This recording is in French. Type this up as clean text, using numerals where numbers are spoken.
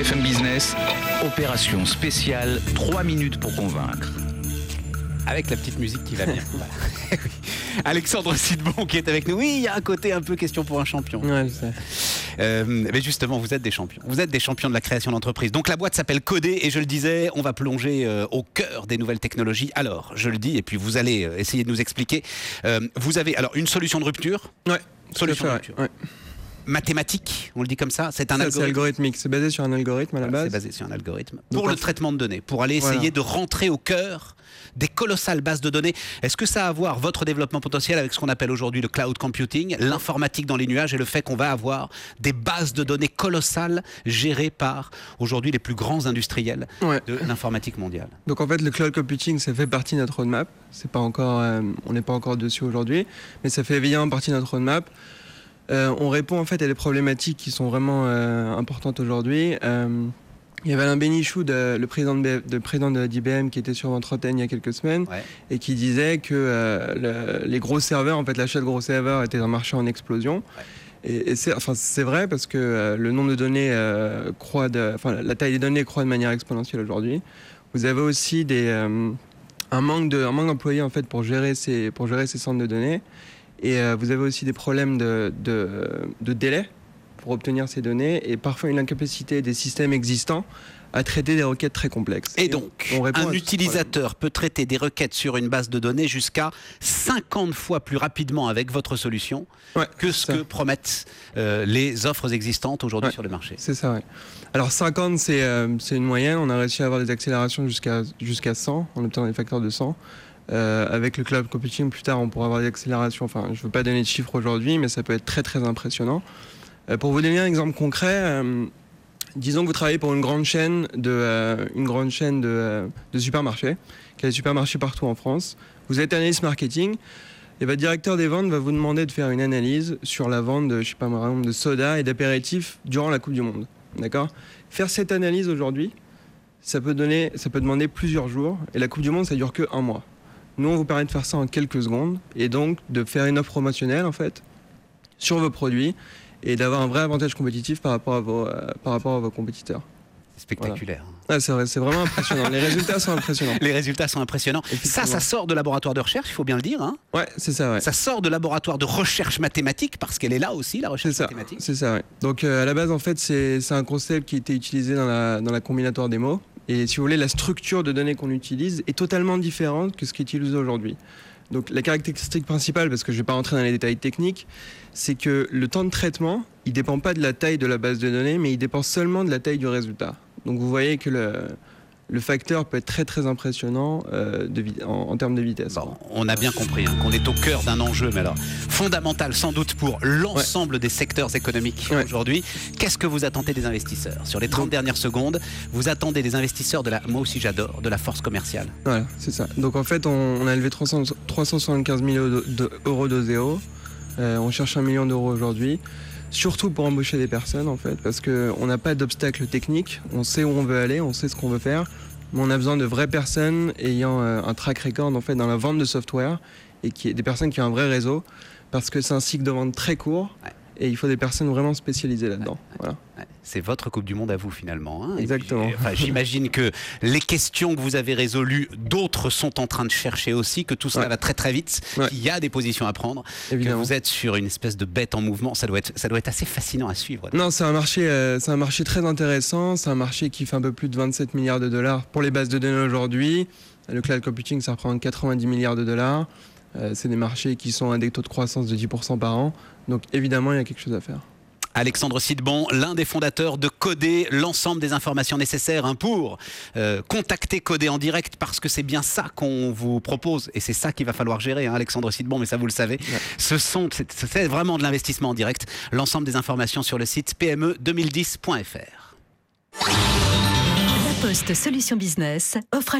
BFM Business, opération spéciale, 3 minutes pour convaincre. Avec la petite musique qui va bien. Voilà. Alexandre Sidbon qui est avec nous. Oui, il y a un côté un peu question pour un champion. Ouais, je sais. Mais justement, vous êtes des champions. Vous êtes des champions de la création d'entreprise. Donc la boîte s'appelle Codé et je le disais, on va plonger au cœur des nouvelles technologies. Alors, je le dis et puis vous allez essayer de nous expliquer. Vous avez alors une solution de rupture. Ouais. Solution de fait, rupture. ouais. Mathématique, on le dit comme ça. C'est un C'est algorithme. algorithmique. C'est basé sur un algorithme à la base. C'est basé sur un algorithme. Donc, Pour le traitement de données, pour aller essayer de rentrer au cœur des colossales bases de données. Est-ce que ça a à voir, votre développement potentiel, avec ce qu'on appelle aujourd'hui le cloud computing, l'informatique dans les nuages et le fait qu'on va avoir des bases de données colossales gérées par aujourd'hui les plus grands industriels de l'informatique mondiale? Donc en fait, le cloud computing, ça fait partie de notre roadmap. C'est pas encore, on n'est pas encore dessus aujourd'hui, mais ça fait évidemment partie de notre roadmap. On répond en fait à des problématiques qui sont vraiment importantes aujourd'hui. Il y avait Alain Bénichou, le président d'IBM, qui était sur votre antenne il y a quelques semaines, et qui disait que les gros serveurs, en fait, l'achat de gros serveurs était un marché en explosion. Et c'est vrai parce que le nombre de données la taille des données croît de manière exponentielle aujourd'hui. Vous avez aussi un manque d'employés en fait pour gérer ces centres de données. Et vous avez aussi des problèmes de délai pour obtenir ces données et parfois une incapacité des systèmes existants à traiter des requêtes très complexes. Et donc, un utilisateur peut traiter des requêtes sur une base de données jusqu'à 50 fois plus rapidement avec votre solution que ce que promettent les offres existantes aujourd'hui sur le marché. C'est ça, oui. Alors 50, c'est une moyenne. On a réussi à avoir des accélérations jusqu'à 100, en obtenant des facteurs de 100. Avec le cloud computing, plus tard, on pourra avoir des accélérations. Enfin, je ne veux pas donner de chiffres aujourd'hui, mais ça peut être très, très impressionnant. Pour vous donner un exemple concret, disons que vous travaillez pour une grande chaîne de supermarchés, qui a des supermarchés partout en France. Vous êtes analyste marketing, et votre directeur des ventes va vous demander de faire une analyse sur la vente de, de soda et d'apéritifs durant la Coupe du Monde. D'accord ? Faire cette analyse aujourd'hui, ça peut demander plusieurs jours, et la Coupe du Monde, ça dure que 1 mois. Nous, on vous permet de faire ça en quelques secondes et donc de faire une offre promotionnelle en fait sur vos produits et d'avoir un vrai avantage compétitif par rapport à vos compétiteurs. C'est spectaculaire. Voilà. C'est vrai, c'est vraiment impressionnant. Les résultats sont impressionnants. Les résultats sont impressionnants. Ça sort de laboratoire de recherche, il faut bien le dire. Hein. Ouais, c'est ça. Ouais. Ça sort de laboratoire de recherche mathématique parce qu'elle est là aussi, la recherche mathématique. C'est ça. Ouais. Donc à la base, en fait, c'est un concept qui était utilisé dans la combinatoire des mots. Et si vous voulez, la structure de données qu'on utilise est totalement différente que ce qui est utilisé aujourd'hui. Donc la caractéristique principale, parce que je ne vais pas rentrer dans les détails techniques, c'est que le temps de traitement, il ne dépend pas de la taille de la base de données, mais il dépend seulement de la taille du résultat. Donc vous voyez que le facteur peut être très très impressionnant en termes de vitesse. Bon, on a bien compris qu'on est au cœur d'un enjeu, mais alors fondamental sans doute pour l'ensemble des secteurs économiques aujourd'hui. Qu'est-ce que vous attendez des investisseurs? Sur les 30 dernières secondes, vous attendez des investisseurs moi aussi j'adore, de la force commerciale. Voilà, c'est ça. Donc en fait, on a levé 375 millions d'euros d'Oseo. On cherche 1 million d'euros aujourd'hui. Surtout pour embaucher des personnes en fait, parce qu'on n'a pas d'obstacle technique, on sait où on veut aller, on sait ce qu'on veut faire, mais on a besoin de vraies personnes ayant un track record en fait dans la vente de software et des personnes qui ont un vrai réseau, parce que c'est un cycle de vente très court et il faut des personnes vraiment spécialisées là-dedans. Voilà. C'est votre Coupe du Monde à vous finalement. Hein. Exactement. Puis, j'imagine que les questions que vous avez résolues, d'autres sont en train de chercher aussi, que tout cela va très très vite, qu'il y a des positions à prendre, évidemment. Que vous êtes sur une espèce de bête en mouvement. Ça doit être assez fascinant à suivre. Non, c'est un marché très intéressant. C'est un marché qui fait un peu plus de 27 milliards de dollars pour les bases de données aujourd'hui. Le cloud computing, ça représente 90 milliards de dollars. C'est des marchés qui sont à des taux de croissance de 10% par an. Donc évidemment, il y a quelque chose à faire. Alexandre Sidbon, l'un des fondateurs de Codé, l'ensemble des informations nécessaires pour contacter Codé en direct, parce que c'est bien ça qu'on vous propose et c'est ça qu'il va falloir gérer, Alexandre Sidbon, mais ça vous le savez. C'est vraiment de l'investissement en direct. L'ensemble des informations sur le site pme2010.fr. La Poste Solutions Business offre